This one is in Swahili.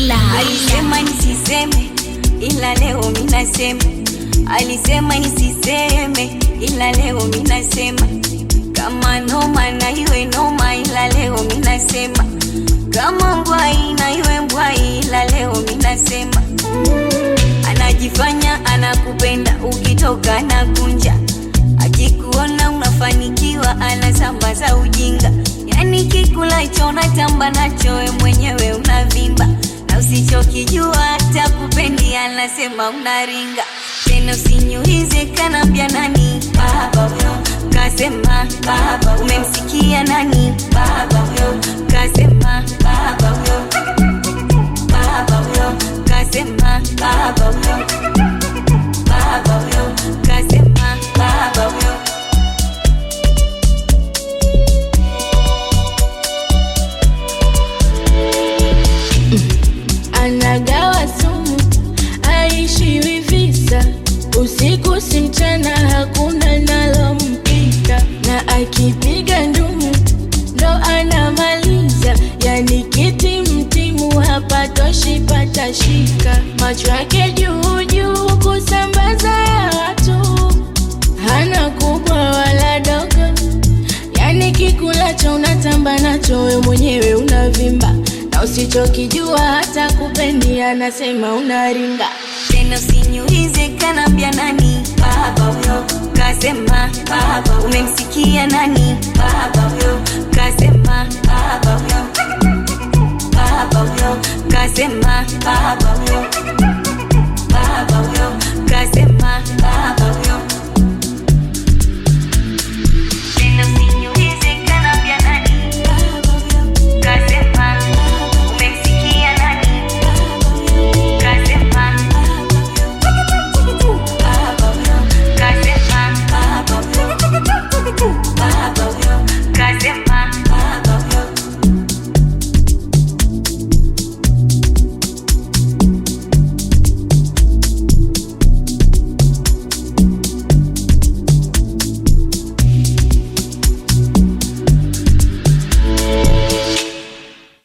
Alisema nisiseme ila leo minasema. Alisema nisiseme ila leo minasema. Kama noma na iwe noma ila leo minasema. Kama mbwai na iwe mbwai ila leo minasema. Anajifanya anakupenda ukitoka na kunja. Akikuona unafanikiwa anasambaza ujinga. Yani kikula chona tamba nacho we mwenyewe unavimba. Na usichokijua hata kupendi anasema unaringa. Tena usinyuhize kanambia nani baba huyo. Kasema baba umemsikia nani baba huyo. Kasema baba huyo. Baba huyo kasema baba huyo. Baba huyo kasema baba huyo. Anagawa sumu, aishiwi visa. Usiku si mchana hakuna nalompita. Na akipiga ndumu ndo anamaliza. Yani kiti mtimu hapatoshi patashika. Macho yake juu juu kusambaza ya watu. Hana kubwa wala dogo. Yani kikulacho unatamba nacho we mwenyewe unavimba. Na usichokijua hata kupendi anasema unaringa. Tena usinyuhize kanambia nani baba huyo. Kasema baba umemsikia nani baba huyo. Kasema baba huyo. Baba huyo kasema baba huyo.